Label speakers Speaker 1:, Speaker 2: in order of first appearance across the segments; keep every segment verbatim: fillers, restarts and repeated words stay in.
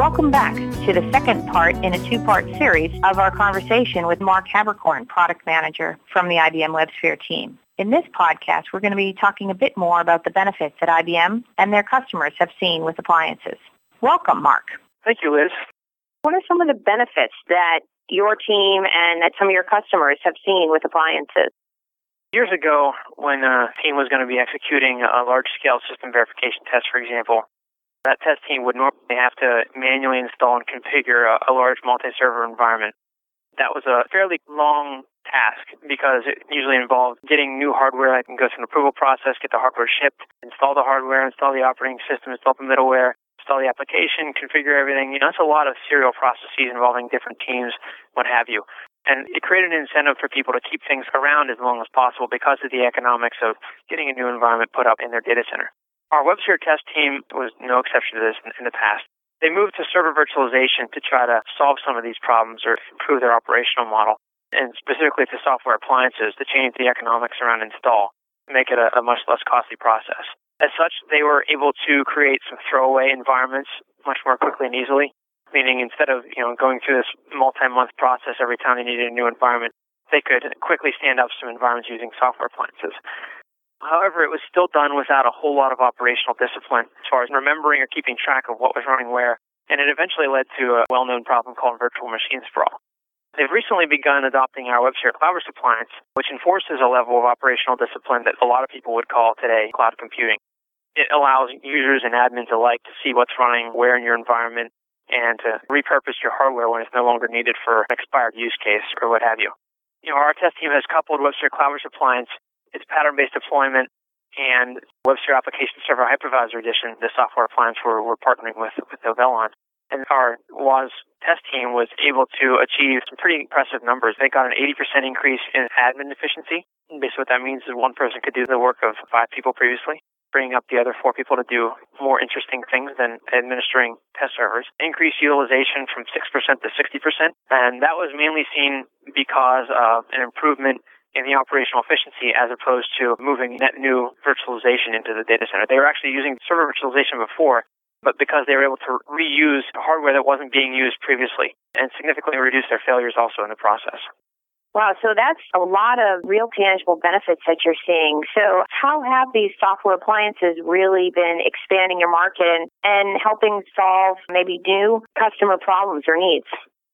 Speaker 1: Welcome back to the second part in a two-part series of our conversation with Mark Haberkorn, Product Manager from the I B M WebSphere team. In this podcast, we're going to be talking a bit more about the benefits that I B M and their customers have seen with appliances. Welcome, Mark.
Speaker 2: Thank you, Liz.
Speaker 1: What are some of the benefits that your team and that some of your customers have seen with appliances?
Speaker 2: Years ago, when a team was going to be executing a large-scale system verification test, for example, that test team would normally have to manually install and configure a, a large multi-server environment. That was a fairly long task because it usually involved getting new hardware that can go through an approval process, get the hardware shipped, install the hardware, install the operating system, install the middleware, install the application, configure everything. You know, that's a lot of serial processes involving different teams, what have you. And it created an incentive for people to keep things around as long as possible because of the economics of getting a new environment put up in their data center. Our WebSphere test team was no exception to this in, in the past. They moved to server virtualization to try to solve some of these problems or improve their operational model, and specifically to software appliances to change the economics around install, make it a, a much less costly process. As such, they were able to create some throwaway environments much more quickly and easily, meaning instead of you know going through this multi-month process every time they needed a new environment, they could quickly stand up some environments using software appliances. However, it was still done without a whole lot of operational discipline as far as remembering or keeping track of what was running where, and it eventually led to a well-known problem called virtual machine sprawl. They've recently begun adopting our WebSphere CloudBurst appliance, which enforces a level of operational discipline that a lot of people would call today cloud computing. It allows users and admins alike to see what's running where in your environment and to repurpose your hardware when it's no longer needed for an expired use case or what have you. You know, our test team has coupled WebSphere CloudBurst appliance, its pattern-based deployment, and WebSphere Application Server Hypervisor Edition, the software appliance we're, we're partnering with, with Novell on. And our W A S test team was able to achieve some pretty impressive numbers. They got an eighty percent increase in admin efficiency. And basically what that means is one person could do the work of five people previously, bringing up the other four people to do more interesting things than administering test servers. Increased utilization from six percent to sixty percent. And that was mainly seen because of an improvement in the operational efficiency as opposed to moving net new virtualization into the data center. They were actually using server virtualization before, but because they were able to reuse hardware that wasn't being used previously and significantly reduce their failures also in the process.
Speaker 1: Wow, so that's a lot of real tangible benefits that you're seeing. So how have these software appliances really been expanding your market and, and helping solve maybe new customer problems or needs?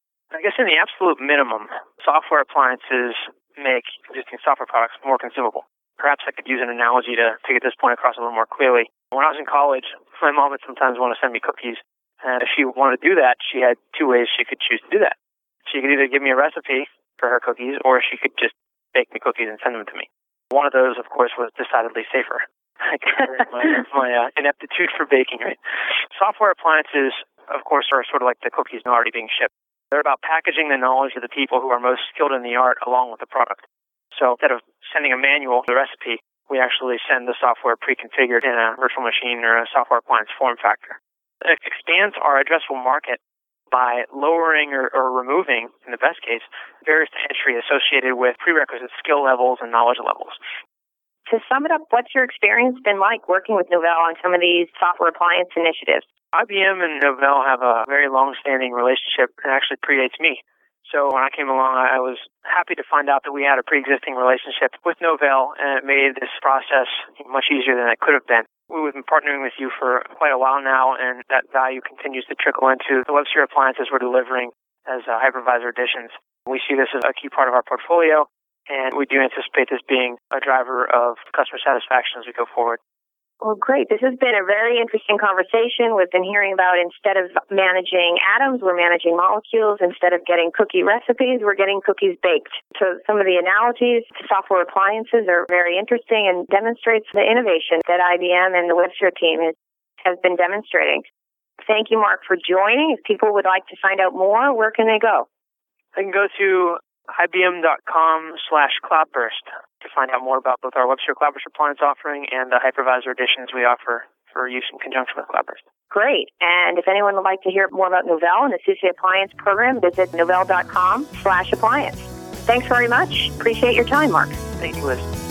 Speaker 2: I guess in the absolute minimum, software appliances make existing software products more consumable. Perhaps I could use an analogy to, to get this point across a little more clearly. When I was in college, my mom would sometimes want to send me cookies. And if she wanted to do that, she had two ways she could choose to do that. She could either give me a recipe for her cookies, or she could just bake me cookies and send them to me. One of those, of course, was decidedly safer. my my uh, ineptitude for baking, right? Software appliances, of course, are sort of like the cookies already being shipped. They're about packaging the knowledge of the people who are most skilled in the art along with the product. So instead of sending a manual, the recipe, we actually send the software pre-configured in a virtual machine or a software appliance form factor. It expands our addressable market by lowering or, or removing, in the best case, barriers to entry associated with prerequisite skill levels and knowledge levels.
Speaker 1: To sum it up, what's your experience been like working with Novell on some of these software appliance initiatives?
Speaker 2: I B M and Novell have a very long-standing relationship. It actually predates me. So when I came along, I was happy to find out that we had a pre-existing relationship with Novell, and it made this process much easier than it could have been. We've been partnering with you for quite a while now, and that value continues to trickle into the WebSphere appliances we're delivering as uh, hypervisor additions. We see this as a key part of our portfolio, and we do anticipate this being a driver of customer satisfaction as we go forward.
Speaker 1: Well, great. This has been a very interesting conversation. We've been hearing about instead of managing atoms, we're managing molecules. Instead of getting cookie recipes, we're getting cookies baked. So some of the analogies to software appliances are very interesting and demonstrates the innovation that I B M and the WebSphere team has, has been demonstrating. Thank you, Mark, for joining. If people would like to find out more, where can they go?
Speaker 2: They can go to ibm.com slash cloudburst to find out more about both our WebSphere CloudBurst appliance offering and the hypervisor additions we offer for use in conjunction with CloudBurst.
Speaker 1: Great. And if anyone would like to hear more about Novell and the C C Appliance program, visit novell.com slash appliance. Thanks very much. Appreciate your time, Mark.
Speaker 2: Thank you, Liz.